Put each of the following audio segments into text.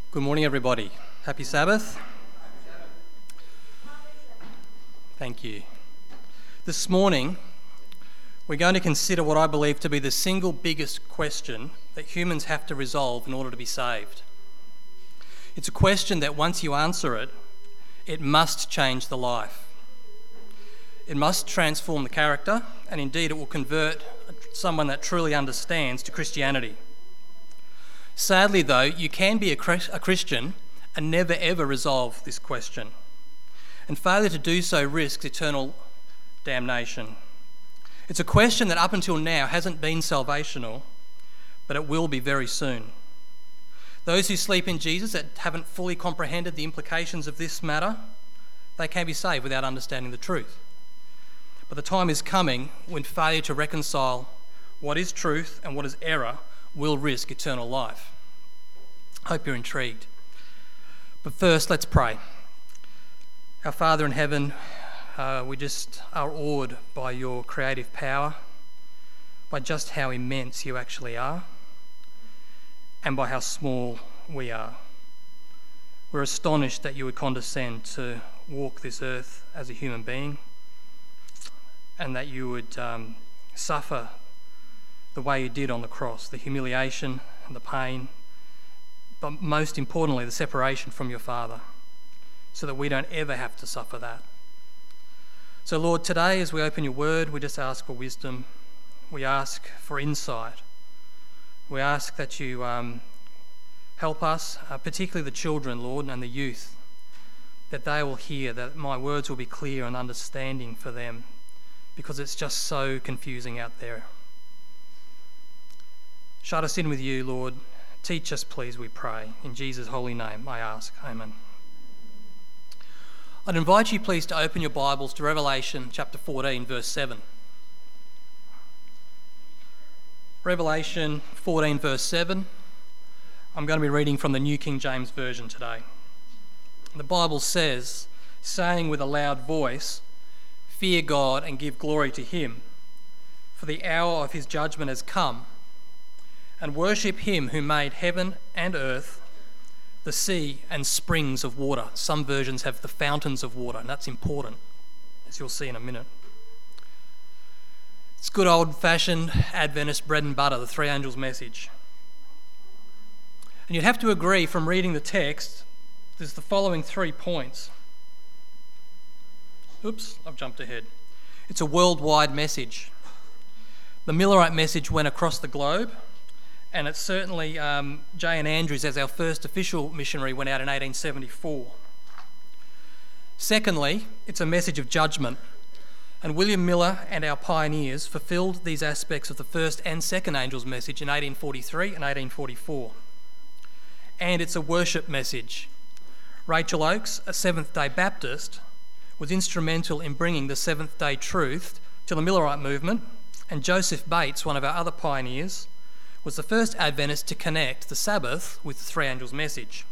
Good morning, everybody. Happy Sabbath. Thank you. This morning, we're going to consider what I believe to be the single biggest question that humans have to resolve in order to be saved. It's a question that once you answer it, it must change the life. It must transform the character, and indeed it will convert someone that truly understands to Christianity. Sadly, though, you can be a Christian and never ever resolve this question. And failure to do so risks eternal damnation. It's a question that up until now hasn't been salvational, but it will be very soon. Those who sleep in Jesus that haven't fully comprehended the implications of this matter, they can be saved without understanding the truth. But the time is coming when failure to reconcile what is truth and what is error will risk eternal life. Hope you're intrigued. But first, let's pray. Our Father in heaven, we just are awed by your creative power, by just how immense you actually are, and by how small we are. We're astonished that you would condescend to walk this earth as a human being, and that you would suffer the way you did on the cross, the humiliation and the pain, but most importantly, the separation from your Father, so that we don't ever have to suffer that. So Lord, today as we open your word, we just ask for wisdom. We ask for insight. We ask that you help us, particularly the children, Lord, and the youth, that they will hear, that my words will be clear and understanding for them, because it's just so confusing out there. Shut us in with you, Lord. Teach us, please, we pray. In Jesus' holy name, I ask. Amen. I'd invite you, please, to open your Bibles to Revelation chapter 14, verse 7. Revelation 14, verse 7. I'm going to be reading from the New King James Version today. The Bible says, saying with a loud voice, "Fear God and give glory to him, for the hour of his judgment has come. And worship him who made heaven and earth, the sea and springs of water." Some versions have the fountains of water, and that's important, as you'll see in a minute. It's good old-fashioned Adventist bread and butter, the three angels' message. And you'd have to agree from reading the text, there's the following 3 points. Oops, I've jumped ahead. It's a worldwide message. The Millerite message went across the globe, and it's certainly J.N. Andrews, as our first official missionary, went out in 1874. Secondly, it's a message of judgment, and William Miller and our pioneers fulfilled these aspects of the first and second angel's message in 1843 and 1844. And it's a worship message. Rachel Oakes, a Seventh-day Baptist, was instrumental in bringing the Seventh-day truth to the Millerite movement, and Joseph Bates, one of our other pioneers, was the first Adventist to connect the Sabbath with the three angels' message.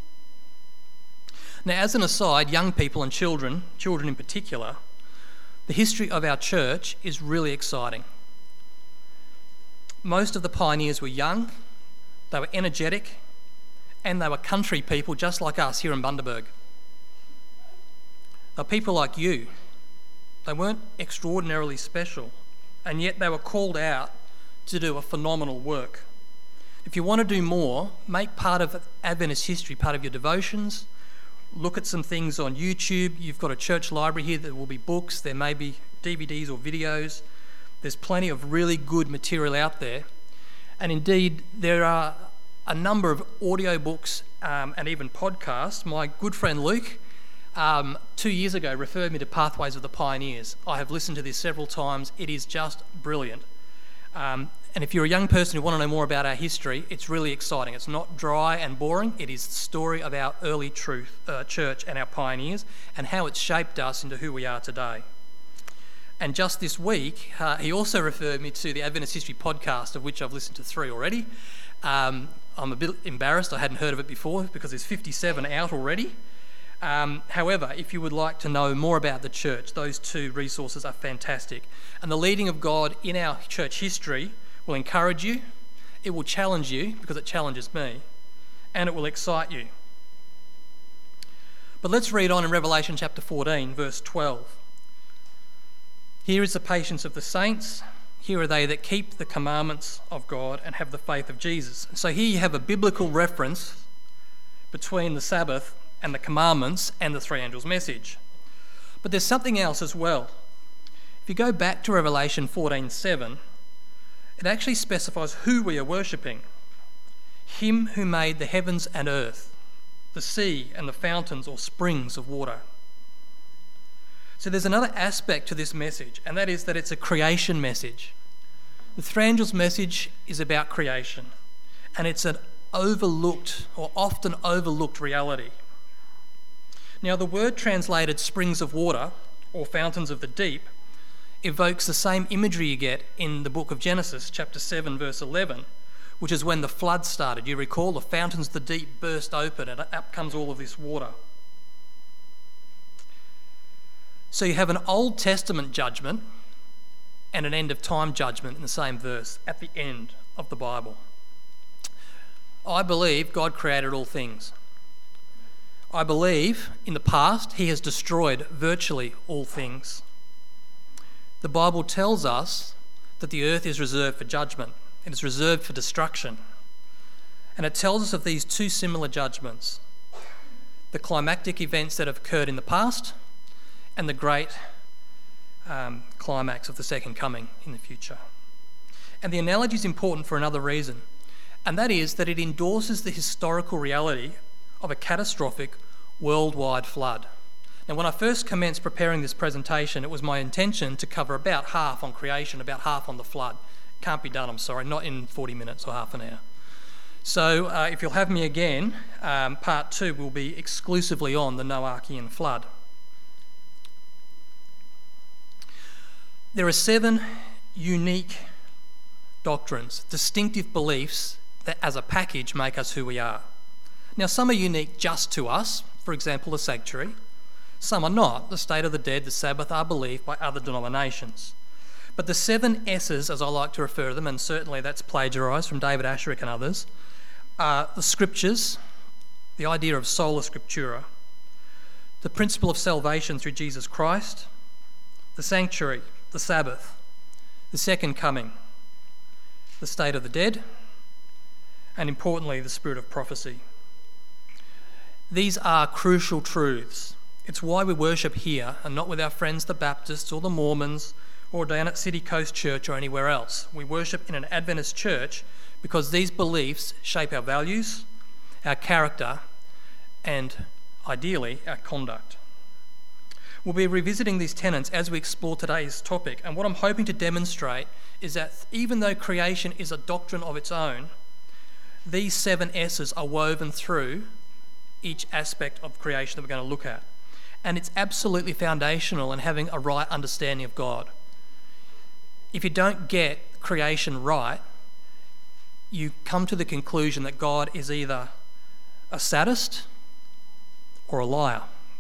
Now, as an aside, young people and children in particular, the history of our church is really exciting. Most of the pioneers were young, they were energetic, and they were country people just like us here in Bundaberg. They were people like you. They weren't extraordinarily special, and yet they were called out to do a phenomenal work. If you want to do more, make part of Adventist history part of your devotions. Look at some things on YouTube. You've got a church library here. There will be books. There may be DVDs or videos. There's plenty of really good material out there. And indeed, there are a number of audio books and even podcasts. My good friend Luke, 2 years ago, referred me to Pathways of the Pioneers. I have listened to this several times. It is just brilliant. And if you're a young person who want to know more about our history, it's really exciting. It's not dry and boring. It is the story of our early church and our pioneers and how it's shaped us into who we are today. And just this week, he also referred me to the Adventist History podcast, of which I've listened to 3 already. I'm a bit embarrassed. I hadn't heard of it before because there's 57 out already. However, if you would like to know more about the church, those 2 resources are fantastic. And the leading of God in our church history will encourage you, it will challenge you because it challenges me, and it will excite you. But let's read on in Revelation chapter 14, verse 12. Here is the patience of the saints. Here are they that keep the commandments of God and have the faith of Jesus. So here you have a biblical reference between the Sabbath and the commandments and the three angels' message. But there's something else as well. If you go back to Revelation 14:7, it actually specifies who we are worshipping. Him who made the heavens and earth, the sea and the fountains or springs of water. So there's another aspect to this message, and that is that it's a creation message. The three angels' message is about creation, and it's an overlooked or often overlooked reality. Now, the word translated springs of water or fountains of the deep evokes the same imagery you get in the book of Genesis, chapter 7, verse 11, which is when the flood started. You recall the fountains of the deep burst open and up comes all of this water. So you have an Old Testament judgment and an end of time judgment in the same verse at the end of the Bible. I believe God created all things. I believe in the past he has destroyed virtually all things. The Bible tells us that the earth is reserved for judgment. It is reserved for destruction. And it tells us of these two similar judgments: the climactic events that have occurred in the past and the great climax of the second coming in the future. And the analogy is important for another reason, and that is that it endorses the historical reality of a catastrophic worldwide flood. Now, when I first commenced preparing this presentation, it was my intention to cover about half on creation, about half on the flood. Can't be done, I'm sorry, not in 40 minutes or half an hour. So if you'll have me again, part 2 will be exclusively on the Noachian flood. There are 7 unique doctrines, distinctive beliefs that as a package make us who we are. Now, some are unique just to us, for example, the sanctuary. Some are not. The state of the dead, the Sabbath, are believed by other denominations. But the 7 S's, as I like to refer to them, and certainly that's plagiarised from David Asscherick and others, are the scriptures, the idea of sola scriptura, the principle of salvation through Jesus Christ, the sanctuary, the Sabbath, the second coming, the state of the dead, and importantly, the spirit of prophecy. These are crucial truths. It's why we worship here and not with our friends the Baptists or the Mormons or down at City Coast Church or anywhere else. We worship in an Adventist church because these beliefs shape our values, our character, and ideally, our conduct. We'll be revisiting these tenets as we explore today's topic, and what I'm hoping to demonstrate is that even though creation is a doctrine of its own, these 7 S's are woven through each aspect of creation that we're going to look at. And it's absolutely foundational in having a right understanding of God. If you don't get creation right, you come to the conclusion that God is either a sadist or a liar.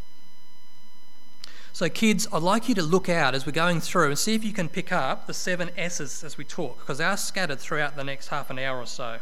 So kids, I'd like you to look out as we're going through and see if you can pick up the 7 S's as we talk, because they are scattered throughout the next half an hour or so.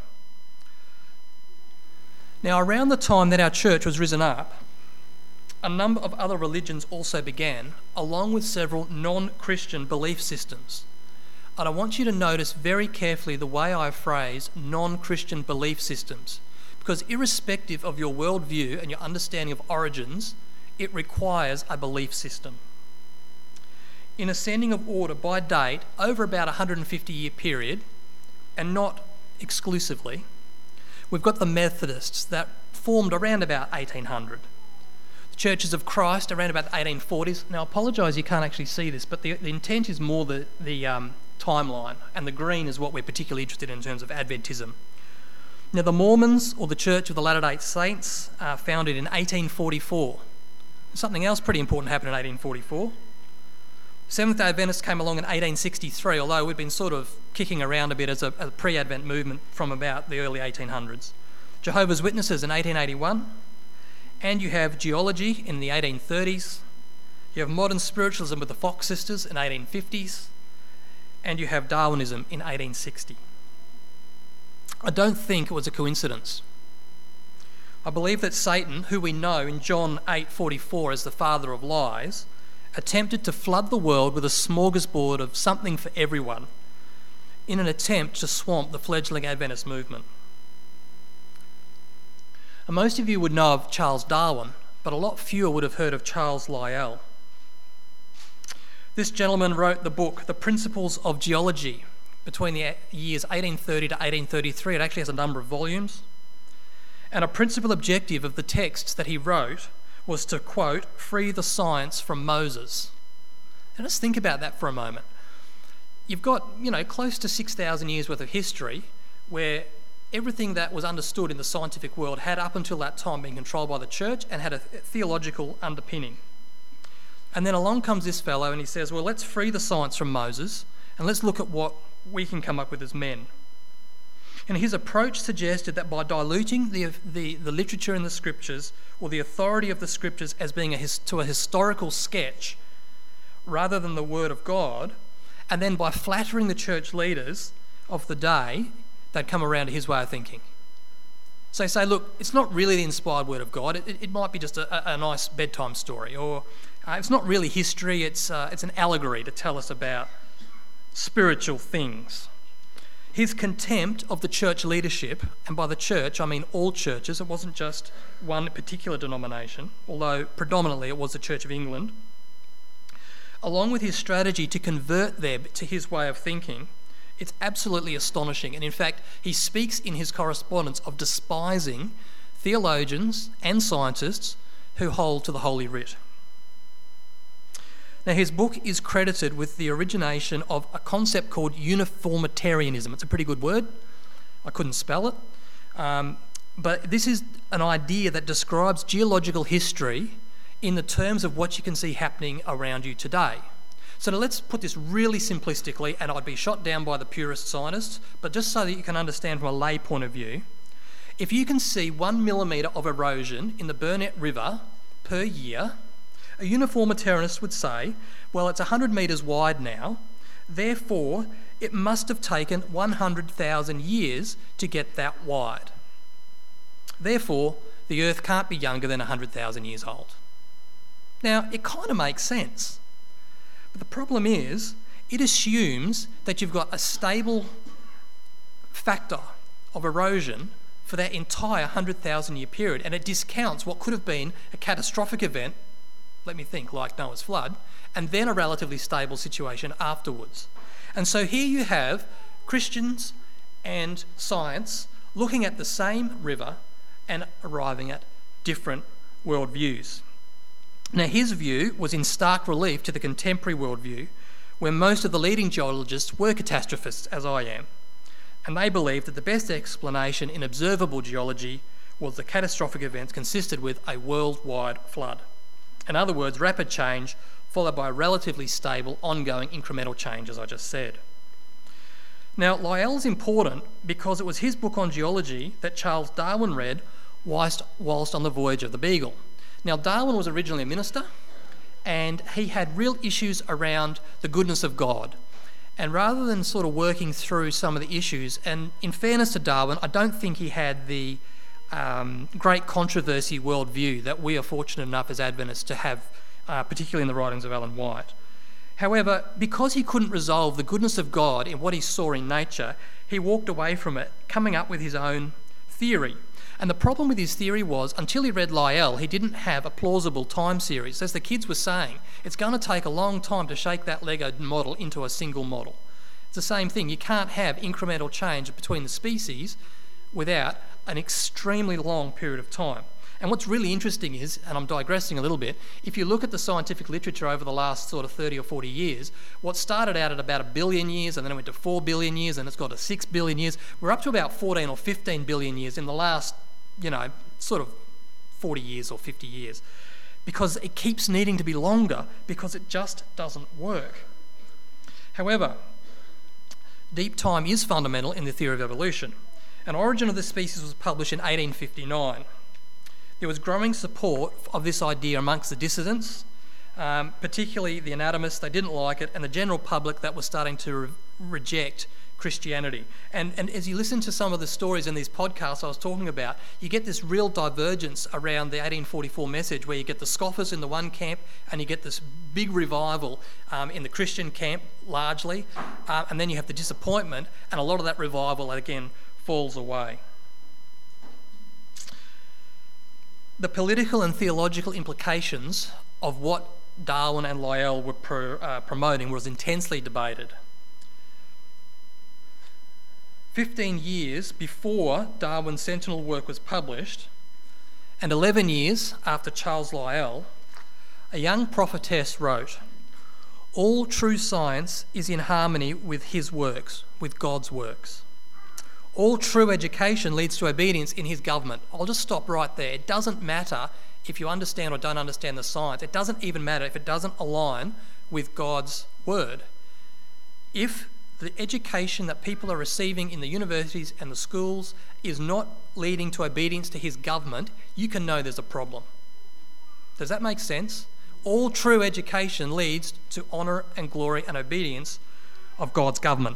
Now, around the time that our church was risen up, a number of other religions also began, along with several non-Christian belief systems. And I want you to notice very carefully the way I phrase non-Christian belief systems, because irrespective of your worldview and your understanding of origins, it requires a belief system. In ascending of order by date, over about a 150-year period, and not exclusively, we've got the Methodists that formed around about 1800. The Churches of Christ around about the 1840s. Now, I apologise you can't actually see this, but the intent is more the timeline, and the green is what we're particularly interested in terms of Adventism. Now, the Mormons, or the Church of the Latter-day Saints, founded in 1844. Something else pretty important happened in 1844. Seventh-day Adventists came along in 1863, although we'd been sort of kicking around a bit as a pre-Advent movement from about the early 1800s. Jehovah's Witnesses in 1881, and you have geology in the 1830s. You have modern spiritualism with the Fox sisters in 1850s, and you have Darwinism in 1860. I don't think it was a coincidence. I believe that Satan, who we know in John 8:44 as the father of lies, attempted to flood the world with a smorgasbord of something for everyone in an attempt to swamp the fledgling Adventist movement. And most of you would know of Charles Darwin, but a lot fewer would have heard of Charles Lyell. This gentleman wrote the book, The Principles of Geology, between the years 1830 to 1833. It actually has a number of volumes. And a principal objective of the texts that he wrote was to, quote, free the science from Moses. And let's think about that for a moment. You've got, close to 6,000 years worth of history where everything that was understood in the scientific world had up until that time been controlled by the church and had a theological underpinning. And then along comes this fellow and he says, well, let's free the science from Moses and let's look at what we can come up with as men. And his approach suggested that by diluting the literature in the scriptures, or the authority of the scriptures as being to a historical sketch rather than the word of God, and then by flattering the church leaders of the day, they'd come around to his way of thinking. So say, look, it's not really the inspired word of God. It might be just a nice bedtime story, or it's not really history. It's an allegory to tell us about spiritual things. His contempt of the church leadership, and by the church I mean all churches, it wasn't just one particular denomination, although predominantly it was the Church of England, along with his strategy to convert them to his way of thinking, it's absolutely astonishing. And in fact, he speaks in his correspondence of despising theologians and scientists who hold to the Holy Writ. Now, his book is credited with the origination of a concept called uniformitarianism. It's a pretty good word. I couldn't spell it. But this is an idea that describes geological history in the terms of what you can see happening around you today. So now let's put this really simplistically, and I'd be shot down by the purist scientists, but just so that you can understand from a lay point of view, if you can see 1 millimetre of erosion in the Burnett River per year, a uniformitarianist would say, well, it's 100 metres wide now, therefore it must have taken 100,000 years to get that wide. Therefore, the Earth can't be younger than 100,000 years old. Now, it kind of makes sense. But the problem is, it assumes that you've got a stable factor of erosion for that entire 100,000 year period, and it discounts what could have been a catastrophic event, let me think, like Noah's flood, and then a relatively stable situation afterwards. And so here you have Christians and science looking at the same river and arriving at different worldviews. Now, his view was in stark relief to the contemporary worldview, where most of the leading geologists were catastrophists, as I am, and they believed that the best explanation in observable geology was the catastrophic events consisted with a worldwide flood. In other words, rapid change followed by relatively stable, ongoing incremental change, as I just said. Now, Lyell's important because it was his book on geology that Charles Darwin read whilst on the voyage of the Beagle. Now, Darwin was originally a minister, and he had real issues around the goodness of God. And rather than sort of working through some of the issues, and in fairness to Darwin, I don't think he had the great controversy worldview that we are fortunate enough as Adventists to have, particularly in the writings of Ellen White. However, because he couldn't resolve the goodness of God in what he saw in nature, he walked away from it, coming up with his own theory. And the problem with his theory was, until he read Lyell, he didn't have a plausible time series. As the kids were saying, it's going to take a long time to shake that Lego model into a single model. It's the same thing. You can't have incremental change between the species without an extremely long period of time. And what's really interesting is, and I'm digressing a little bit, if you look at the scientific literature over the last sort of 30 or 40 years, what started out at about 1 billion years, and then it went to 4 billion years, and it's got to 6 billion years, we're up to about 14 or 15 billion years in the last, sort of 40 years or 50 years, because it keeps needing to be longer because it just doesn't work. However, deep time is fundamental in the theory of evolution. An Origin of the Species was published in 1859. There was growing support of this idea amongst the dissidents, particularly the anatomists. They didn't like it, and the general public that was starting to reject Christianity. And as you listen to some of the stories in these podcasts I was talking about, you get this real divergence around the 1844 message, where you get the scoffers in the one camp and you get this big revival in the Christian camp largely, and then you have the disappointment, and a lot of that revival again falls away. The political and theological implications of what Darwin and Lyell were promoting was intensely debated. 15 years before Darwin's Sentinel work was published, and 11 years after Charles Lyell, a young prophetess wrote, "All true science is in harmony with his works, with God's works. All true education leads to obedience in his government." I'll just stop right there. It doesn't matter if you understand or don't understand the science. It doesn't even matter if it doesn't align with God's word. If the education that people are receiving in the universities and the schools is not leading to obedience to his government, you can know there's a problem. Does that make sense? All true education leads to honour and glory and obedience of God's government.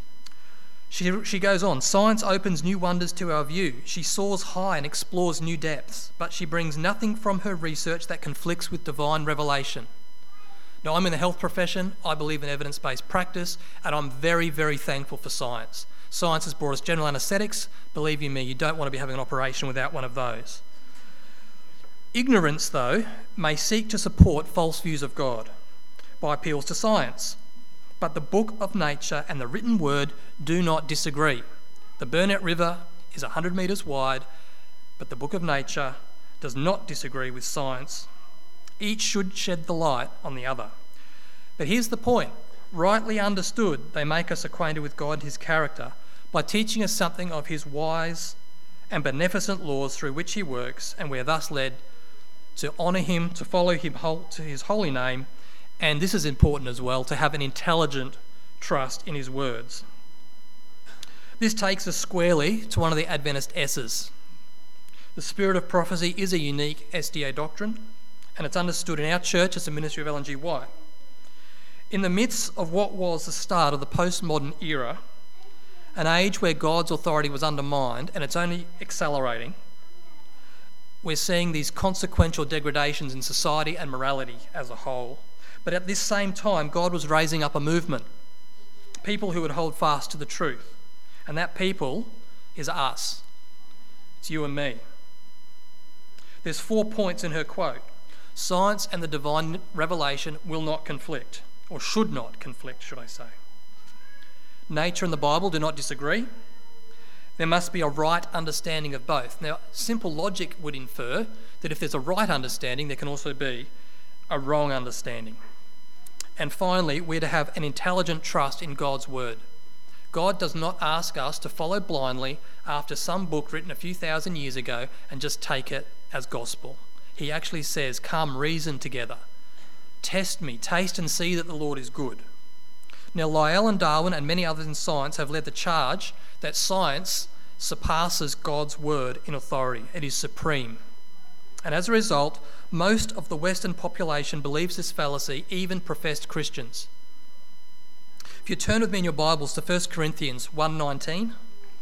She goes on, "Science opens new wonders to our view. She soars high and explores new depths, but she brings nothing from her research that conflicts with divine revelation." Now, I'm in the health profession. I believe in evidence-based practice, and I'm very, very thankful for science. Science has brought us general anaesthetics. Believe you me, you don't want to be having an operation without one of those. Ignorance, though, may seek to support false views of God by appeals to science. But the book of nature and the written word do not disagree. The Burnett River is 100 metres wide, but the book of nature does not disagree with science. Each should shed the light on the other. But here's the point. Rightly understood, they make us acquainted with God and his character by teaching us something of his wise and beneficent laws through which he works, and we are thus led to honour him, to follow him to his holy name, and this is important as well, to have an intelligent trust in his words. This takes us squarely to one of the Adventist S's. The spirit of prophecy is a unique SDA doctrine, and it's understood in our church as the ministry of Ellen G. White. In the midst of what was the start of the postmodern era, an age where God's authority was undermined and it's only accelerating, we're seeing these consequential degradations in society and morality as a whole. But at this same time, God was raising up a movement, people who would hold fast to the truth. And that people is us. It's you and me. There's 4 points in her quote. Science and the divine revelation will not conflict, or should not conflict, should I say. Nature and the Bible do not disagree. There must be a right understanding of both. Now, simple logic would infer that if there's a right understanding, there can also be a wrong understanding. And finally, we're to have an intelligent trust in God's word. God does not ask us to follow blindly after some book written a few thousand years ago and just take it as gospel. He actually says, "Come, reason together. Test me, taste and see that the Lord is good." Now, Lyell and Darwin and many others in science have led the charge that science surpasses God's word in authority. It is supreme. And as a result, most of the Western population believes this fallacy, even professed Christians. If you turn with me in your Bibles to 1 Corinthians 1:19.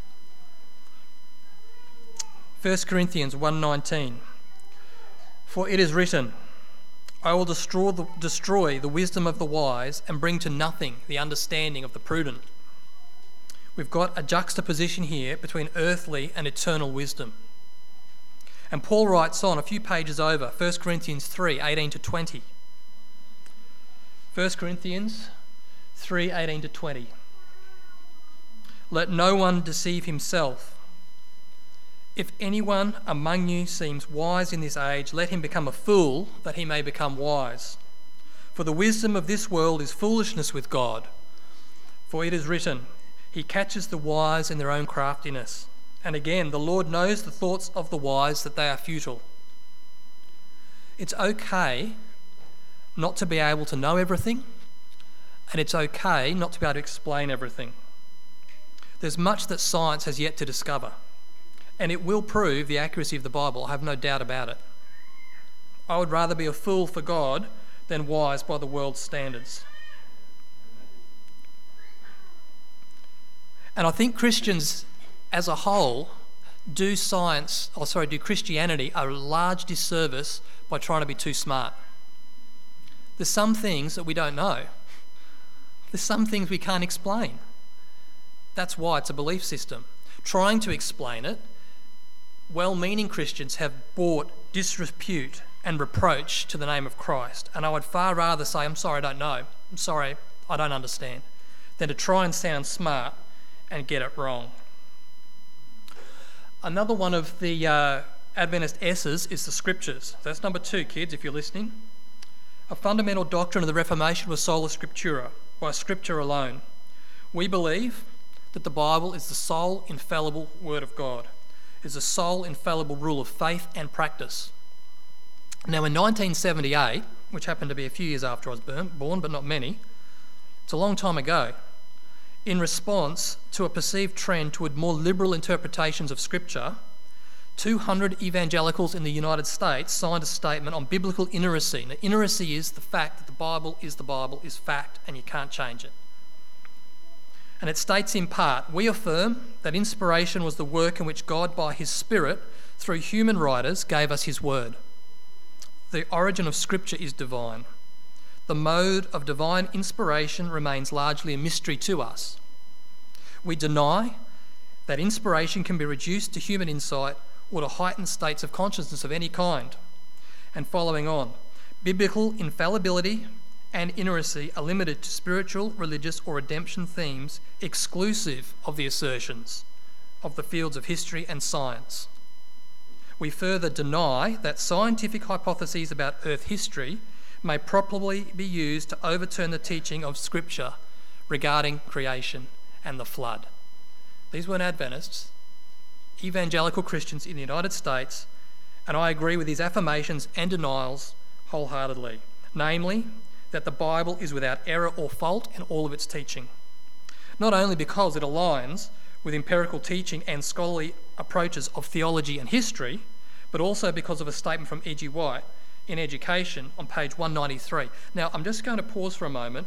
1 Corinthians 1:19. "For it is written, I will destroy the wisdom of the wise and bring to nothing the understanding of the prudent." We've got a juxtaposition here between earthly and eternal wisdom. And Paul writes on a few pages over, 1 Corinthians 3:18-20. 1 Corinthians 3:18-20. "Let no one deceive himself. If anyone among you seems wise in this age, let him become a fool, that he may become wise. For the wisdom of this world is foolishness with God. For it is written, He catches the wise in their own craftiness. And again, the Lord knows the thoughts of the wise, that they are futile." It's okay not to be able to know everything, and it's okay not to be able to explain everything. There's much that science has yet to discover, and it will prove the accuracy of the Bible, I have no doubt about it. I would rather be a fool for God than wise by the world's standards. And I think Christians as a whole do Christianity a large disservice by trying to be too smart. There's some things that we don't know. There's some things we can't explain. That's why it's a belief system. Trying to explain it, well-meaning Christians have brought disrepute and reproach to the name of Christ. And I would far rather say, I'm sorry, I don't know. I'm sorry, I don't understand, than to try and sound smart and get it wrong. Another one of the Adventist S's is the Scriptures. That's number 2, kids, if you're listening. A fundamental doctrine of the Reformation was sola scriptura, by Scripture alone. We believe that the Bible is the sole infallible Word of God, is the sole infallible rule of faith and practice. Now in 1978, which happened to be a few years after I was born, but not many, it's a long time ago, in response to a perceived trend toward more liberal interpretations of Scripture, 200 evangelicals in the United States signed a statement on biblical inerrancy. Now, inerrancy is the fact that the Bible is fact, and you can't change it. And it states in part, we affirm that inspiration was the work in which God, by his Spirit, through human writers, gave us his word. The origin of Scripture is divine. The mode of divine inspiration remains largely a mystery to us. We deny that inspiration can be reduced to human insight or to heightened states of consciousness of any kind. And following on, biblical infallibility and inerrancy are limited to spiritual, religious, or redemption themes exclusive of the assertions of the fields of history and science. We further deny that scientific hypotheses about Earth history may properly be used to overturn the teaching of Scripture regarding creation and the flood. These weren't Adventists, evangelical Christians in the United States, and I agree with these affirmations and denials wholeheartedly. Namely, that the Bible is without error or fault in all of its teaching. Not only because it aligns with empirical teaching and scholarly approaches of theology and history, but also because of a statement from E.G. White in Education on page 193. Now, I'm just going to pause for a moment.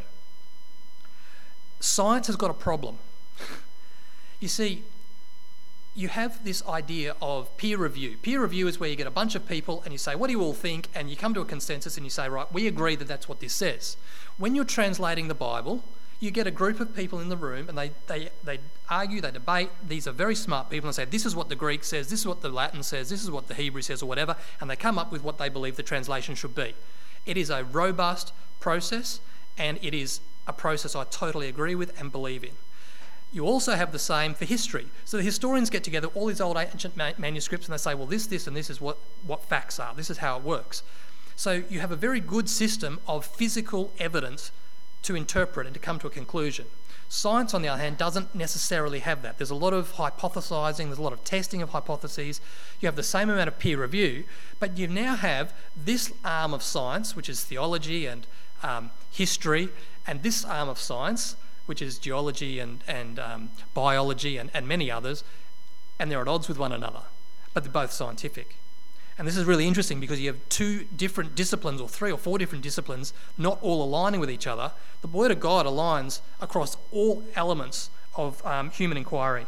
Science has got a problem. You see, you have this idea of peer review. Peer review is where you get a bunch of people and you say, what do you all think? And you come to a consensus and you say, right, we agree that that's what this says. When you're translating the Bible, you get a group of people in the room and they argue, they debate. These are very smart people and say, this is what the Greek says, this is what the Latin says, this is what the Hebrew says or whatever, and they come up with what they believe the translation should be. It is a robust process, and it is a process I totally agree with and believe in. You also have the same for history. So the historians get together all these old ancient manuscripts and they say, well, this and this is what facts are. This is how it works. So you have a very good system of physical evidence to interpret and to come to a conclusion. Science, on the other hand, doesn't necessarily have that. There's a lot of hypothesising, there's a lot of testing of hypotheses. You have the same amount of peer review, but you now have this arm of science, which is theology and history, and this arm of science, which is geology and biology and many others, and they're at odds with one another, but they're both scientific. And this is really interesting because you have 2 different disciplines, or 3 or 4 different disciplines, not all aligning with each other. The Word of God aligns across all elements of human inquiry.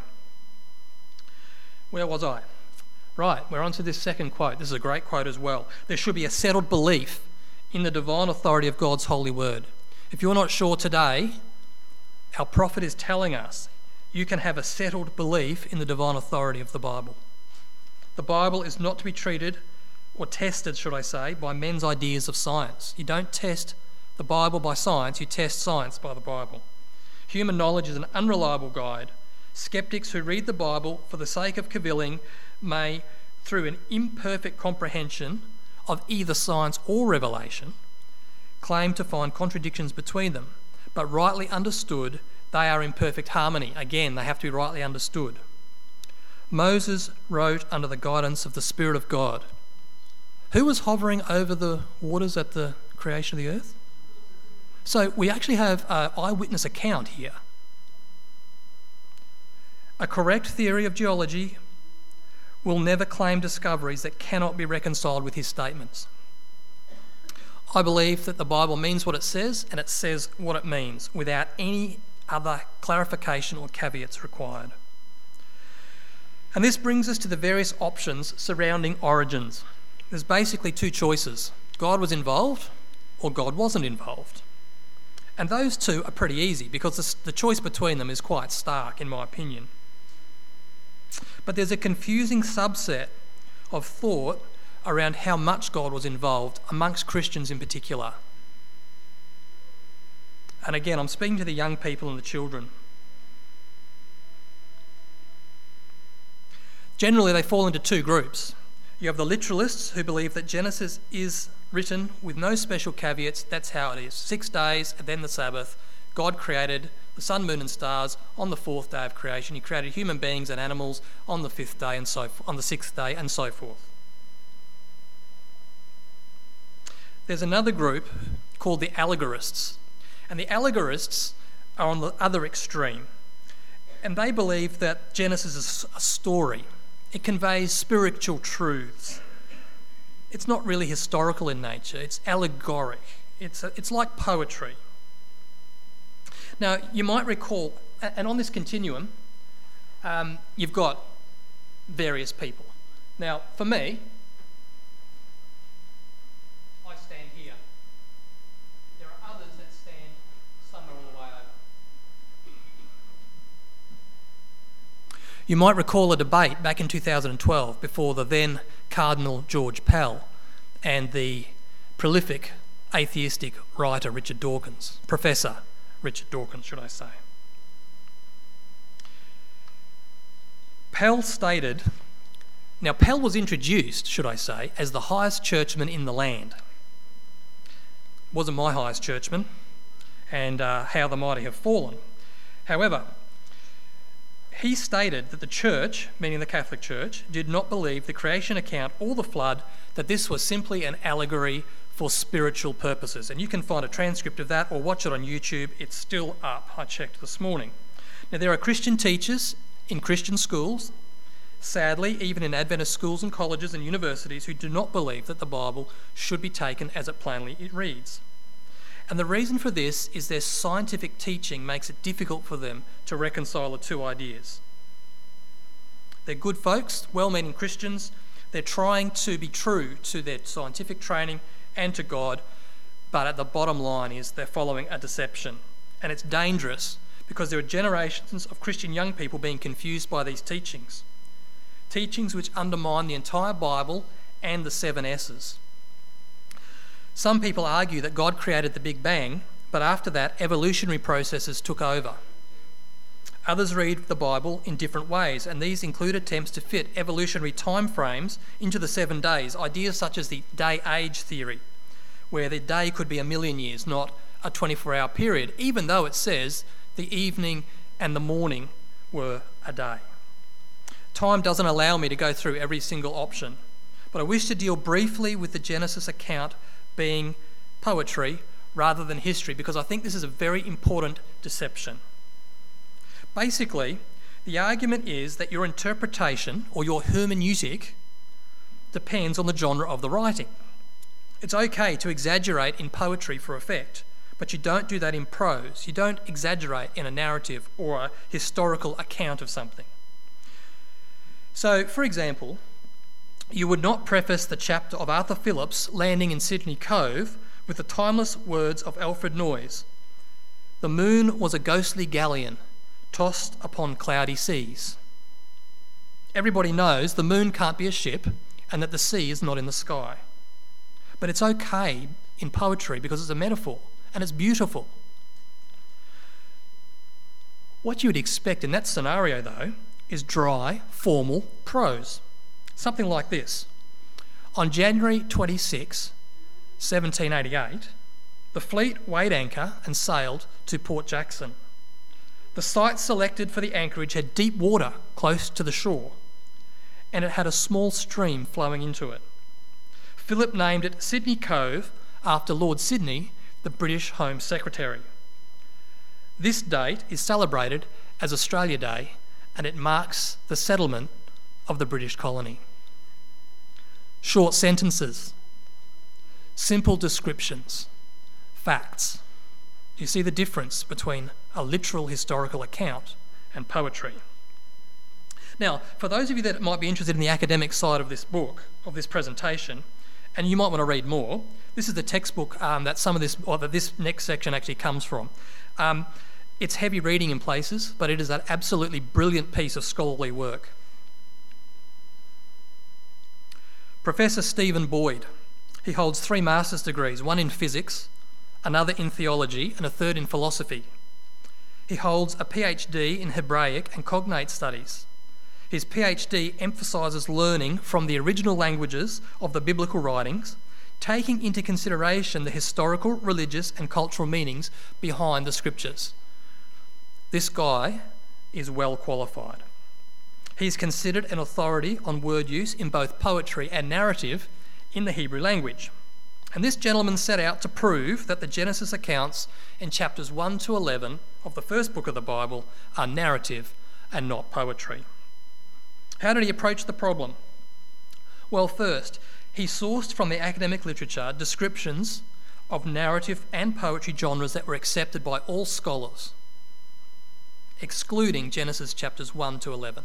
Where was I? Right, we're on to this second quote. This is a great quote as well. There should be a settled belief in the divine authority of God's holy word. If you're not sure today, our prophet is telling us you can have a settled belief in the divine authority of the Bible. The Bible is not to be treated, or tested, should I say, by men's ideas of science. You don't test the Bible by science, you test science by the Bible. Human knowledge is an unreliable guide. Skeptics who read the Bible for the sake of cavilling may, through an imperfect comprehension of either science or revelation, claim to find contradictions between them. But rightly understood, they are in perfect harmony. Again, they have to be rightly understood. Moses wrote under the guidance of the Spirit of God. Who was hovering over the waters at the creation of the earth? So we actually have an eyewitness account here. A correct theory of geology will never claim discoveries that cannot be reconciled with his statements. I believe that the Bible means what it says, and it says what it means, without any other clarification or caveats required. And this brings us to the various options surrounding origins. There's basically two choices. God was involved or God wasn't involved. And those two are pretty easy because the choice between them is quite stark, in my opinion. But there's a confusing subset of thought around how much God was involved amongst Christians in particular. And again, I'm speaking to the young people and the children. Generally, they fall into two groups. You have the literalists who believe that Genesis is written with no special caveats. That's how it is. 6 days and then the Sabbath. God created the sun, moon and stars on the 4th day of creation. He created human beings and animals on the 5th day and on the 6th day and so forth. There's another group called the allegorists. And the allegorists are on the other extreme. And they believe that Genesis is a story. It conveys spiritual truths. It's not really historical in nature. It's allegoric. It's like poetry. Now, you might recall, and on this continuum, you've got various people. Now, for me, I stand here. There are others that stand somewhere all the way over. You might recall a debate back in 2012 before the then Cardinal George Pell and the prolific atheistic writer Richard Dawkins, Professor Richard Dawkins, should I say. Pell stated, now Pell was introduced, should I say, as the highest churchman in the land. Wasn't my highest churchman, and how the mighty have fallen. However, he stated that the church, meaning the Catholic Church, did not believe the creation account or the flood, that this was simply an allegory for spiritual purposes. And you can find a transcript of that or watch it on YouTube. It's still up. I checked this morning. Now, there are Christian teachers in Christian schools, sadly, even in Adventist schools and colleges and universities, who do not believe that the Bible should be taken as it plainly reads. And the reason for this is their scientific teaching makes it difficult for them to reconcile the two ideas. They're good folks, well-meaning Christians. They're trying to be true to their scientific training and to God, but at the bottom line is they're following a deception. And it's dangerous because there are generations of Christian young people being confused by these teachings. Teachings which undermine the entire Bible and the 7 S's. Some people argue that God created the Big Bang, but after that, evolutionary processes took over. Others read the Bible in different ways, and these include attempts to fit evolutionary timeframes into the 7 days, ideas such as the day-age theory, where the day could be 1,000,000 years, not a 24-hour period, even though it says the evening and the morning were a day. Time doesn't allow me to go through every single option, but I wish to deal briefly with the Genesis account being poetry rather than history, because I think this is a very important deception. Basically, the argument is that your interpretation or your hermeneutic depends on the genre of the writing. It's okay to exaggerate in poetry for effect, but you don't do that in prose. You don't exaggerate in a narrative or a historical account of something. So, for example, you would not preface the chapter of Arthur Phillipps landing in Sydney Cove with the timeless words of Alfred Noyes. The moon was a ghostly galleon tossed upon cloudy seas. Everybody knows the moon can't be a ship and that the sea is not in the sky. But it's okay in poetry because it's a metaphor and it's beautiful. What you would expect in that scenario, though, is dry, formal prose. Something like this. On January 26, 1788, the fleet weighed anchor and sailed to Port Jackson. The site selected for the anchorage had deep water close to the shore, and it had a small stream flowing into it. Phillip named it Sydney Cove after Lord Sydney, the British Home Secretary. This date is celebrated as Australia Day, and it marks the settlement of the British colony. Short sentences, simple descriptions, facts. Do you see the difference between a literal historical account, and poetry. Now, for those of you that might be interested in the academic side of this book, of this presentation, and you might want to read more, this is the textbook that this next section actually comes from. It's heavy reading in places, but it is an absolutely brilliant piece of scholarly work. Professor Stephen Boyd, he holds 3 master's degrees, one in physics, another in theology, and a third in philosophy. He holds a PhD in Hebraic and cognate studies. His PhD emphasises learning from the original languages of the biblical writings, taking into consideration the historical, religious and cultural meanings behind the scriptures. This guy is well qualified. He's considered an authority on word use in both poetry and narrative in the Hebrew language. And this gentleman set out to prove that the Genesis accounts in chapters 1 to 11 of the first book of the Bible are narrative and not poetry. How did he approach the problem? Well, first, he sourced from the academic literature descriptions of narrative and poetry genres that were accepted by all scholars, excluding Genesis chapters 1 to 11.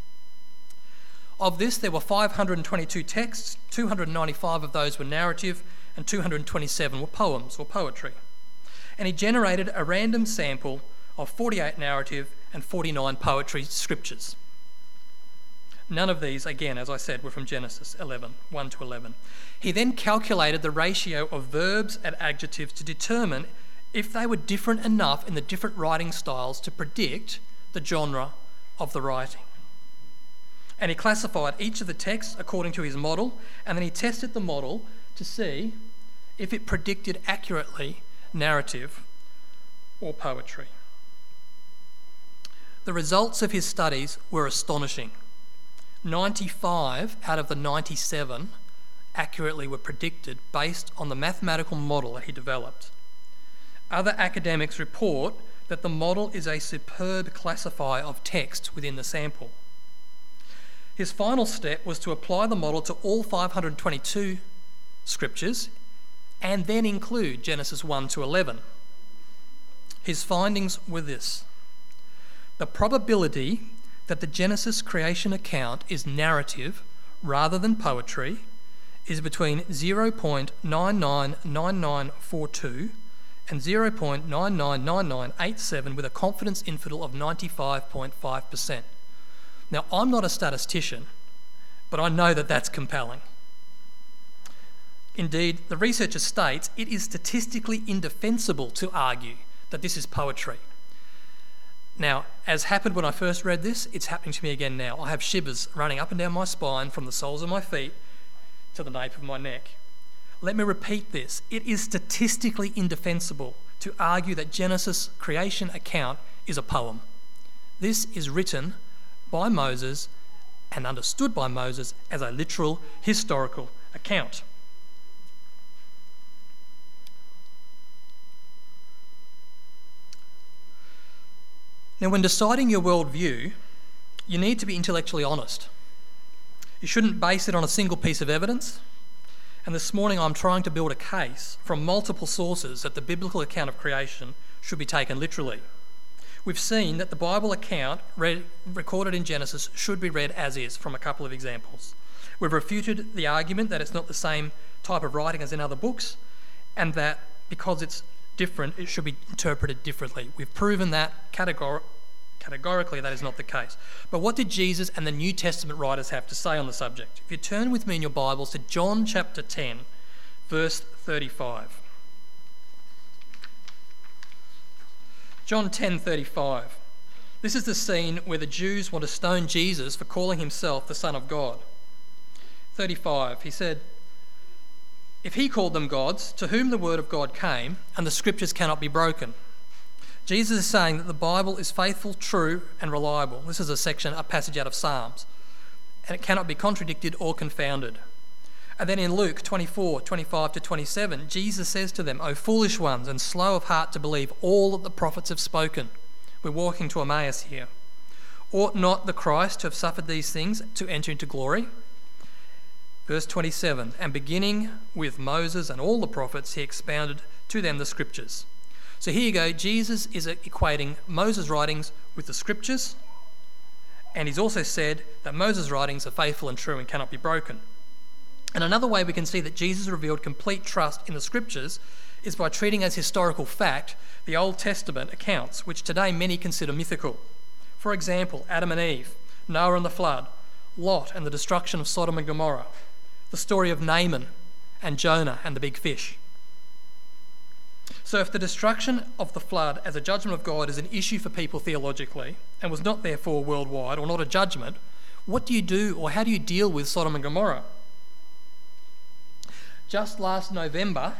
Of this, there were 522 texts, 295 of those were narrative, and 227 were poems or poetry. And he generated a random sample of 48 narrative and 49 poetry scriptures. None of these, again, as I said, were from Genesis 11, 1 to 11. He then calculated the ratio of verbs and adjectives to determine if they were different enough in the different writing styles to predict the genre of the writing. And he classified each of the texts according to his model, and then he tested the model to see if it predicted accurately narrative or poetry. The results of his studies were astonishing. 95 out of the 97 accurately were predicted based on the mathematical model that he developed. Other academics report that the model is a superb classifier of text within the sample. His final step was to apply the model to all 522 scriptures and then include Genesis 1 to 11. His findings were this: the probability that the Genesis creation account is narrative rather than poetry is between 0.999942 and 0.999987 with a confidence interval of 95.5%. Now, I'm not a statistician, but I know that that's compelling. Indeed, the researcher states it is statistically indefensible to argue that this is poetry. Now, as happened when I first read this, it's happening to me again now. I have shivers running up and down my spine from the soles of my feet to the nape of my neck. Let me repeat this. It is statistically indefensible to argue that Genesis creation account is a poem. This is written by Moses and understood by Moses as a literal historical account. Now, when deciding your worldview, you need to be intellectually honest. You shouldn't base it on a single piece of evidence. And this morning I'm trying to build a case from multiple sources that the biblical account of creation should be taken literally. We've seen that the Bible account recorded in Genesis should be read as is from a couple of examples. We've refuted the argument that it's not the same type of writing as in other books, and that because it's different, it should be interpreted differently. We've proven that categorically that is not the case. But what did Jesus and the New Testament writers have to say on the subject? If you turn with me in your Bibles to John chapter 10, verse 35. John 10:35. This is the scene where the Jews want to stone Jesus for calling himself the Son of God. 35, he said, "If he called them gods, to whom the word of God came, and the scriptures cannot be broken." Jesus is saying that the Bible is faithful, true, and reliable. This is a passage out of Psalms, and it cannot be contradicted or confounded. And then in Luke 24:25-27, Jesus says to them, "O foolish ones, and slow of heart to believe all that the prophets have spoken." We're walking to Emmaus here. "Ought not the Christ to have suffered these things to enter into glory?" Verse 27, "And beginning with Moses and all the prophets, he expounded to them the scriptures." So here you go, Jesus is equating Moses' writings with the scriptures, and he's also said that Moses' writings are faithful and true and cannot be broken. And another way we can see that Jesus revealed complete trust in the scriptures is by treating as historical fact the Old Testament accounts, which today many consider mythical. For example, Adam and Eve, Noah and the flood, Lot and the destruction of Sodom and Gomorrah, the story of Naaman and Jonah and the big fish. So if the destruction of the flood as a judgment of God is an issue for people theologically and was not therefore worldwide or not a judgment, what do you do or how do you deal with Sodom and Gomorrah? Just last November,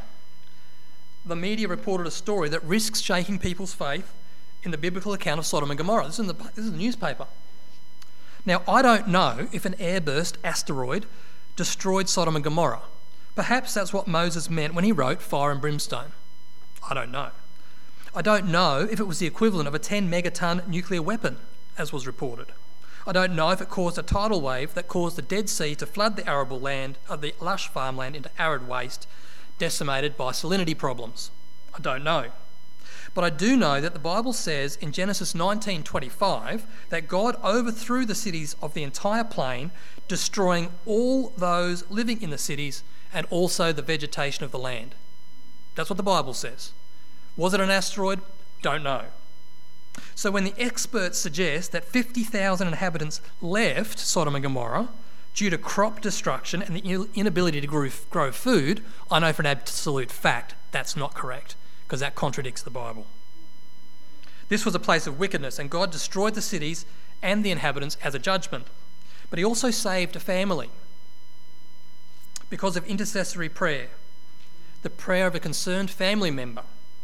the media reported a story that risks shaking people's faith in the biblical account of Sodom and Gomorrah. This is in the newspaper. Now, I don't know if an airburst asteroid destroyed Sodom and Gomorrah. Perhaps that's what Moses meant when he wrote fire and brimstone. I don't know. I don't know if it was the equivalent of a 10 megaton nuclear weapon, as was reported. I don't know if it caused a tidal wave that caused the Dead Sea to flood the arable land of the lush farmland into arid waste, decimated by salinity problems. I don't know. But I do know that the Bible says in Genesis 19:25 that God overthrew the cities of the entire plain, destroying all those living in the cities and also the vegetation of the land. That's what the Bible says. Was it an asteroid? Don't know. So when the experts suggest that 50,000 inhabitants left Sodom and Gomorrah due to crop destruction and the inability to grow food, I know for an absolute fact that's not correct, because that contradicts the Bible. This was a place of wickedness, and God destroyed the cities and the inhabitants as a judgment. But he also saved a family because of intercessory prayer, the prayer of a concerned family member.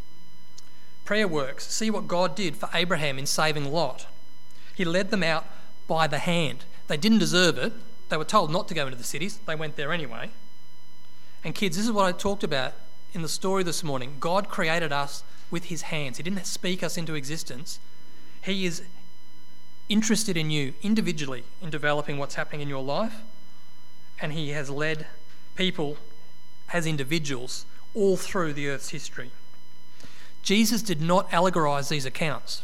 Prayer works. See what God did for Abraham in saving Lot. He led them out by the hand. They didn't deserve it. They were told not to go into the cities. They went there anyway. And kids, this is what I talked about in the story this morning. God created us with his hands. He didn't speak us into existence. He is interested in you individually in developing what's happening in your life. And he has led people as individuals all through the earth's history. Jesus did not allegorize these accounts.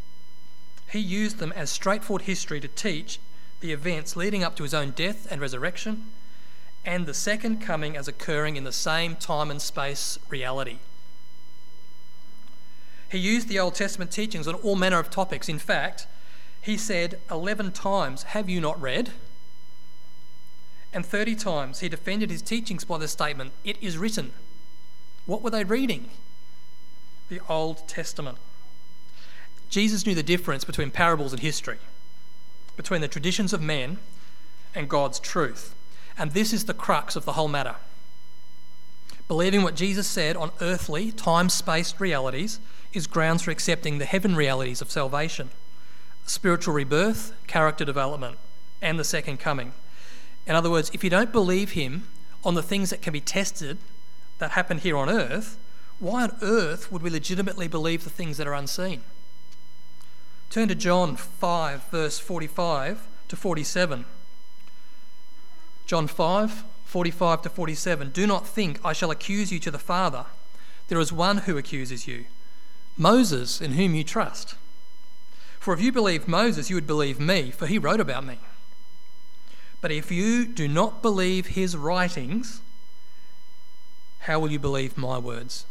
He used them as straightforward history to teach the events leading up to his own death and resurrection and the second coming as occurring in the same time and space reality. He used the Old Testament teachings on all manner of topics. In fact, he said 11 times, "Have you not read?" And 30 times he defended his teachings by the statement, "It is written." What were they reading? The Old Testament. Jesus knew the difference between parables and history, between the traditions of men and God's truth. And this is the crux of the whole matter. Believing what Jesus said on earthly, time-spaced realities is grounds for accepting the heaven realities of salvation, spiritual rebirth, character development, and the second coming. In other words, if you don't believe him on the things that can be tested that happen here on earth, why on earth would we legitimately believe the things that are unseen? Turn to John 5, verse 45 to 47. John 5, 45 to 47. "Do not think I shall accuse you to the Father. There is one who accuses you, Moses, in whom you trust. For if you believed Moses, you would believe me, for he wrote about me. But if you do not believe his writings, how will you believe my words?"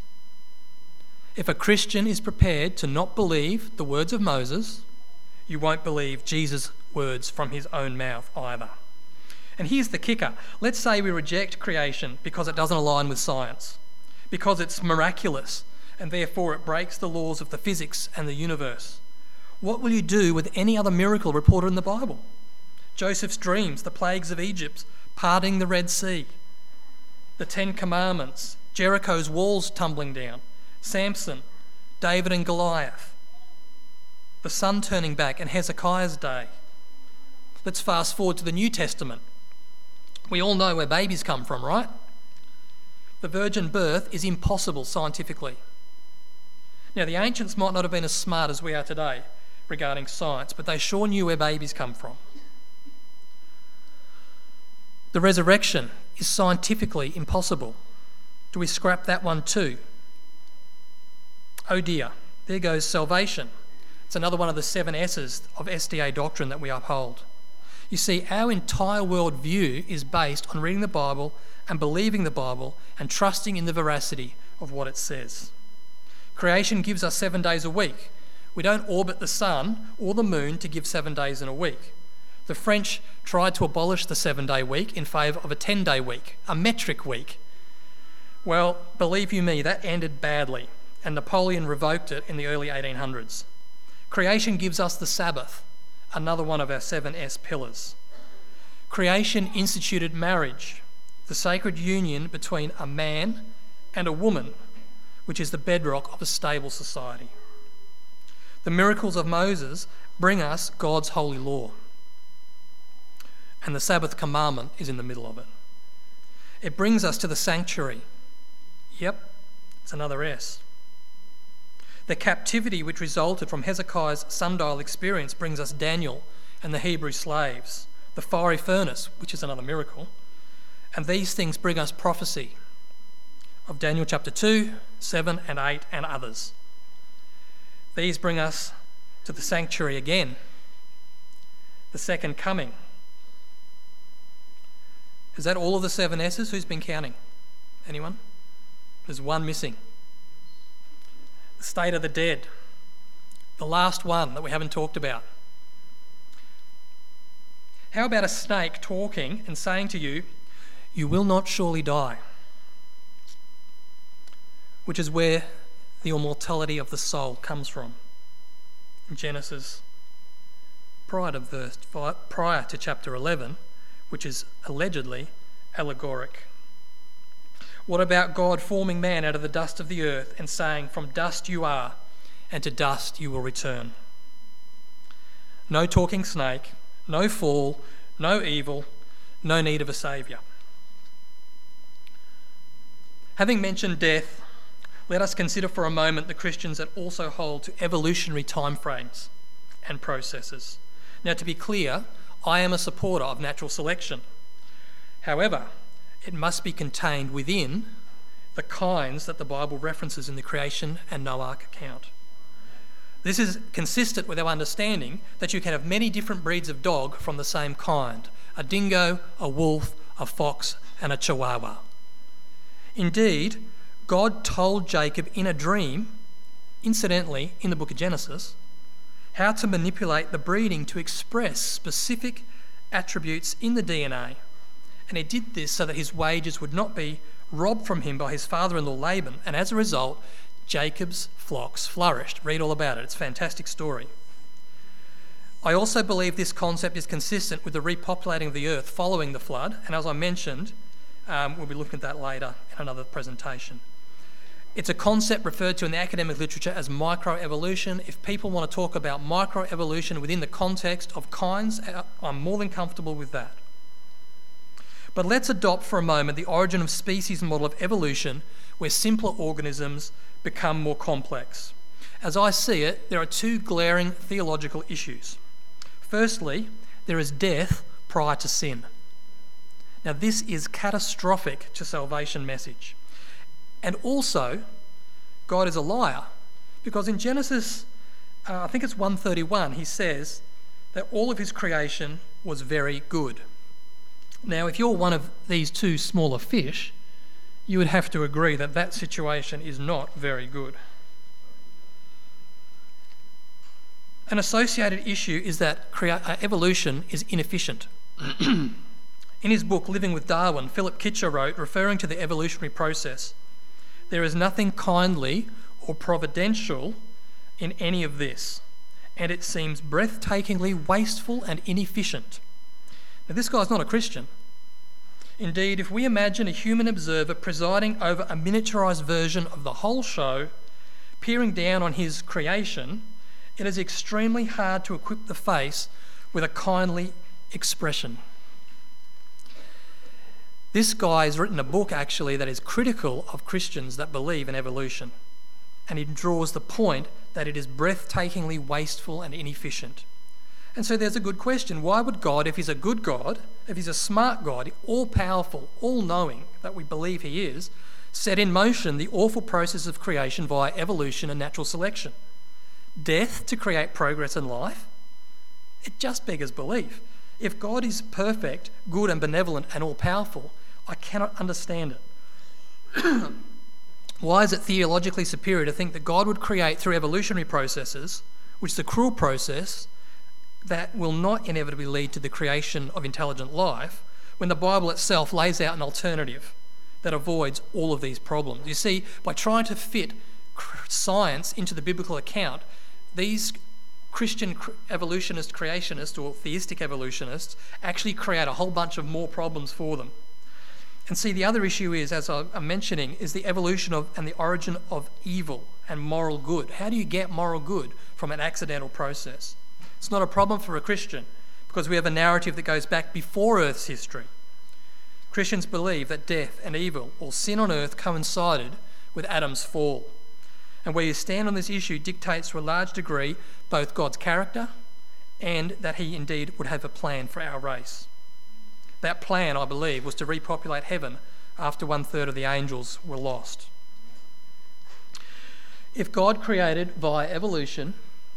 If a Christian is prepared to not believe the words of Moses, you won't believe Jesus' words from his own mouth either. And here's the kicker. Let's say we reject creation because it doesn't align with science, because it's miraculous, and therefore it breaks the laws of the physics and the universe. What will you do with any other miracle reported in the Bible? Joseph's dreams, the plagues of Egypt, parting the Red Sea, the 10 Commandments, Jericho's walls tumbling down, Samson, David and Goliath, the sun turning back, and Hezekiah's day. Let's fast forward to the New Testament. We all know where babies come from, right? The virgin birth is impossible scientifically. Now, the ancients might not have been as smart as we are today regarding science, but they sure knew where babies come from. The resurrection is scientifically impossible. Do we scrap that one too? Oh dear, there goes salvation. It's another one of the 7 S's of SDA doctrine that we uphold. You see, our entire worldview is based on reading the Bible and believing the Bible and trusting in the veracity of what it says. Creation gives us 7 days a week. We don't orbit the sun or the moon to give 7 days in a week. The French tried to abolish the 7-day week in favour of a 10-day week, a metric week. Well, believe you me, that ended badly, and Napoleon revoked it in the early 1800s. Creation gives us the Sabbath, another one of our 7S pillars. Creation instituted marriage, the sacred union between a man and a woman, which is the bedrock of a stable society. The miracles of Moses bring us God's holy law, and the Sabbath commandment is in the middle of it. It brings us to the sanctuary. Yep, it's another S. The captivity which resulted from Hezekiah's sundial experience brings us Daniel and the Hebrew slaves, the fiery furnace, which is another miracle, and these things bring us prophecy of Daniel chapter 2, 7 and 8 and others. These bring us to the sanctuary again, the second coming. Is that all of the 7 S's? Who's been counting? Anyone? There's one missing. The state of the dead. The last one that we haven't talked about. How about a snake talking and saying to you, "You will not surely die," which is where the immortality of the soul comes from. In Genesis, prior to chapter 11, which is allegedly allegoric. What about God forming man out of the dust of the earth and saying, "From dust you are, and to dust you will return"? No talking snake, no fall, no evil, no need of a saviour. Having mentioned death, let us consider for a moment the Christians that also hold to evolutionary timeframes and processes. Now, to be clear, I am a supporter of natural selection. However, it must be contained within the kinds that the Bible references in the creation and Noach account. This is consistent with our understanding that you can have many different breeds of dog from the same kind: a dingo, a wolf, a fox, and a chihuahua. Indeed, God told Jacob in a dream, incidentally in the book of Genesis, how to manipulate the breeding to express specific attributes in the DNA. And he did this so that his wages would not be robbed from him by his father-in-law Laban, and as a result, Jacob's flocks flourished. Read all about it. It's a fantastic story. I also believe this concept is consistent with the repopulating of the earth following the flood, and as I mentioned, we'll be looking at that later in another presentation. It's a concept referred to in the academic literature as microevolution. If people want to talk about microevolution within the context of kinds, I'm more than comfortable with that. But let's adopt for a moment the origin of species model of evolution, where simpler organisms become more complex. As I see it, there are 2 glaring theological issues. Firstly, there is death prior to sin. Now, this is catastrophic to salvation message. And also, God is a liar, because in Genesis, I think it's 1:31, he says that all of his creation was very good. Now, if you're one of these 2 smaller fish, you would have to agree that that situation is not very good. An associated issue is that evolution is inefficient. In his book, Living with Darwin, Philip Kitcher wrote, referring to the evolutionary process, "There is nothing kindly or providential in any of this, and it seems breathtakingly wasteful and inefficient." Now, this guy's not a Christian. Indeed, if we imagine a human observer presiding over a miniaturised version of the whole show, peering down on his creation, it is extremely hard to equip the face with a kindly expression. This guy has written a book, actually, that is critical of Christians that believe in evolution, and he draws the point that it is breathtakingly wasteful and inefficient. And so there's a good question. Why would God, if he's a good God, if he's a smart God, all-powerful, all-knowing, that we believe he is, set in motion the awful process of creation via evolution and natural selection. Death to create progress in life? It just beggars belief. If God is perfect, good and benevolent and all-powerful, I cannot understand it. Why is it theologically superior to think that God would create through evolutionary processes, which is a cruel process that will not inevitably lead to the creation of intelligent life, when the Bible itself lays out an alternative that avoids all of these problems? You see, by trying to fit science into the biblical account, these Christian evolutionist creationists or theistic evolutionists actually create a whole bunch of more problems for them. And see, the other issue is, as I'm mentioning, is the evolution of and the origin of evil and moral good. How do you get moral good from an accidental process? It's not a problem for a Christian because we have a narrative that goes back before Earth's history. Christians believe that death and evil or sin on earth coincided with Adam's fall. And where you stand on this issue dictates to a large degree both God's character and that he indeed would have a plan for our race. That plan, I believe, was to repopulate heaven after 1/3 of the angels were lost. If God created via evolution,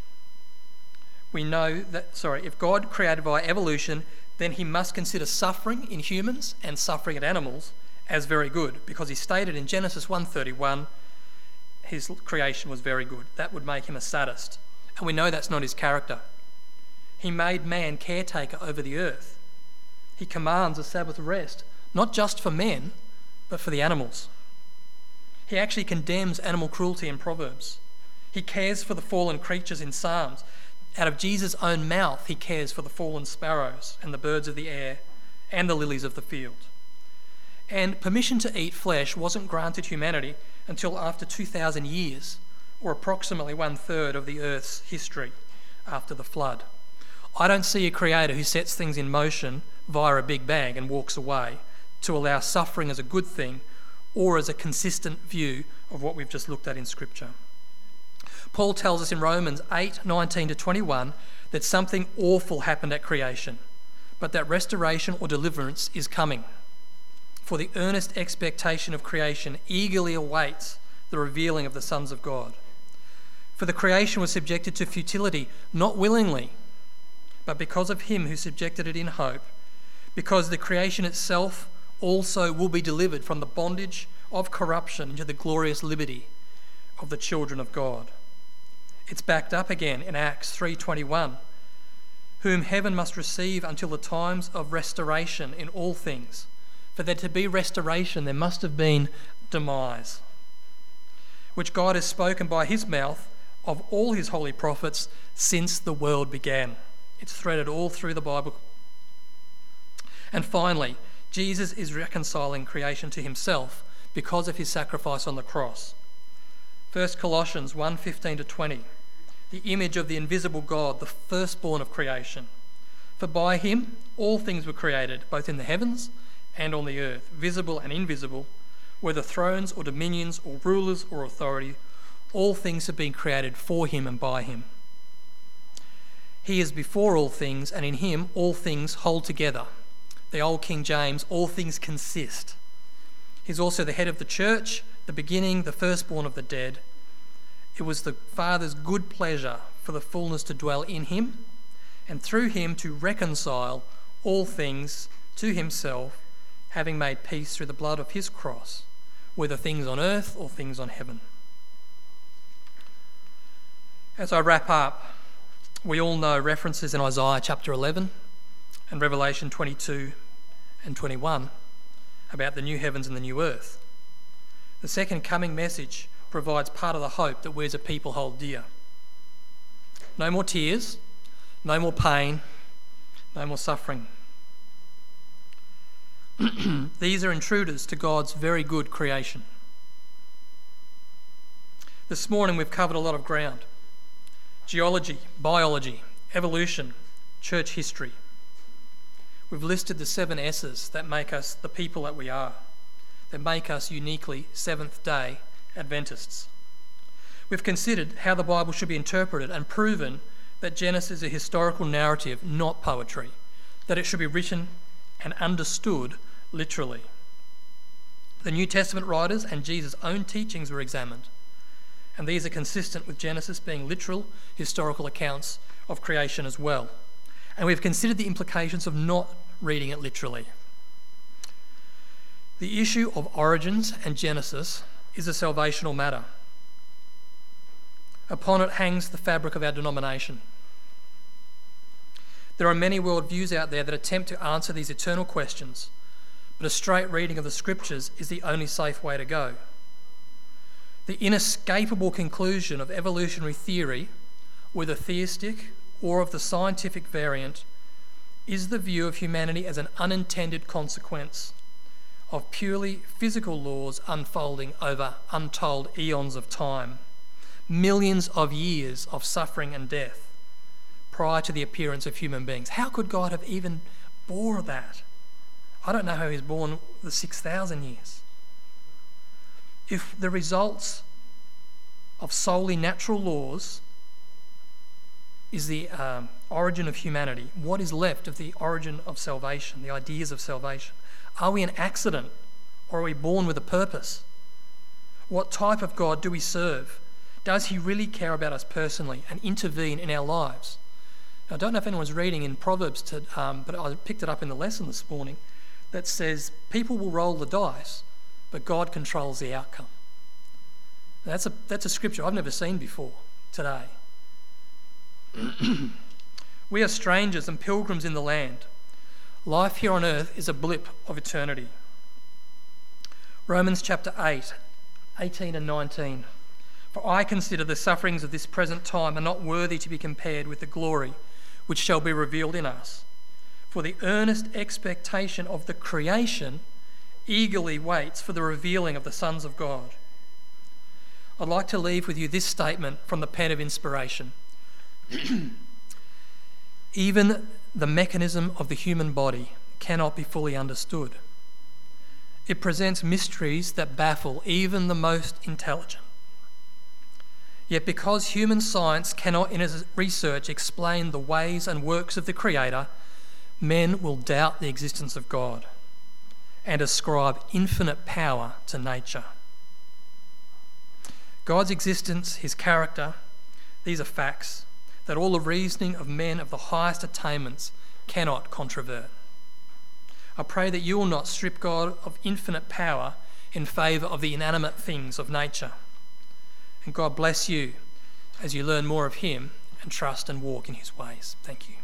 if God created via evolution, then he must consider suffering in humans and suffering in animals as very good, because he stated in Genesis 1:31, his creation was very good. That would make him a sadist. And we know that's not his character. He made man caretaker over the earth. He commands a Sabbath rest, not just for men, but for the animals. He actually condemns animal cruelty in Proverbs. He cares for the fallen creatures in Psalms. Out of Jesus' own mouth, he cares for the fallen sparrows and the birds of the air and the lilies of the field. And permission to eat flesh wasn't granted humanity until after 2,000 years, or approximately 1/3 of the earth's history after the flood. I don't see a creator who sets things in motion via a big bang and walks away to allow suffering as a good thing or as a consistent view of what we've just looked at in Scripture. Paul tells us in Romans 8:19-21 that something awful happened at creation, but that restoration or deliverance is coming. For the earnest expectation of creation eagerly awaits the revealing of the sons of God. For the creation was subjected to futility, not willingly, but because of him who subjected it in hope, because the creation itself also will be delivered from the bondage of corruption into the glorious liberty of the children of God. It's backed up again in Acts 3:21, whom heaven must receive until the times of restoration in all things. For there to be restoration, there must have been demise, which God has spoken by his mouth of all his holy prophets since the world began. It's threaded all through the Bible. And finally, Jesus is reconciling creation to himself because of his sacrifice on the cross. 1 Colossians 1:15-20, the image of the invisible God, the firstborn of creation. For by him all things were created, both in the heavens and on the earth, visible and invisible, whether thrones or dominions or rulers or authority, all things have been created for him and by him. He is before all things, and in him all things hold together. The old King James, all things consist. He's also the head of the church, the beginning, the firstborn of the dead. It was the Father's good pleasure for the fullness to dwell in him, and through him to reconcile all things to himself, having made peace through the blood of his cross, whether things on earth or things on heaven. As I wrap up, we all know references in Isaiah chapter 11 and Revelation 22 and 21 about the new heavens and the new earth. The second coming message provides part of the hope that we as a people hold dear. No more tears, no more pain, no more suffering. These are intruders to God's very good creation. This morning we've covered a lot of ground. Geology, biology, evolution, church history. We've listed the 7 S's that make us the people that we are, that make us uniquely Seventh-day Adventists. We've considered how the Bible should be interpreted and proven that Genesis is a historical narrative, not poetry, that it should be written and understood literally. The New Testament writers and Jesus' own teachings were examined, and these are consistent with Genesis being literal historical accounts of creation as well. And we've considered the implications of not reading it literally. The issue of origins and Genesis is a salvational matter. Upon it hangs the fabric of our denomination. There are many worldviews out there that attempt to answer these eternal questions, but a straight reading of the Scriptures is the only safe way to go. The inescapable conclusion of evolutionary theory, whether theistic or of the scientific variant, is the view of humanity as an unintended consequence of purely physical laws unfolding over untold eons of time, millions of years of suffering and death prior to the appearance of human beings. How could God have even bore that? I don't know how he was born the 6,000 years. If the results of solely natural laws is the origin of humanity, what is left of the origin of salvation, the ideas of salvation? Are we an accident, or are we born with a purpose? What type of God do we serve? Does he really care about us personally and intervene in our lives? Now, I don't know if anyone's reading in Proverbs, but I picked it up in the lesson this morning, that says people will roll the dice, but God controls the outcome. That's a scripture I've never seen before today. We are strangers and pilgrims in the land. Life here on earth is a blip of eternity. Romans chapter 8, 18 and 19. For I consider the sufferings of this present time are not worthy to be compared with the glory which shall be revealed in us. For the earnest expectation of the creation eagerly waits for the revealing of the sons of God. I'd like to leave with you this statement from the pen of inspiration. Even the mechanism of the human body cannot be fully understood. It presents mysteries that baffle even the most intelligent. Yet because human science cannot in its research explain the ways and works of the Creator, men will doubt the existence of God and ascribe infinite power to nature. God's existence, his character, these are facts that all the reasoning of men of the highest attainments cannot controvert. I pray that you will not strip God of infinite power in favour of the inanimate things of nature. And God bless you as you learn more of him and trust and walk in his ways. Thank you.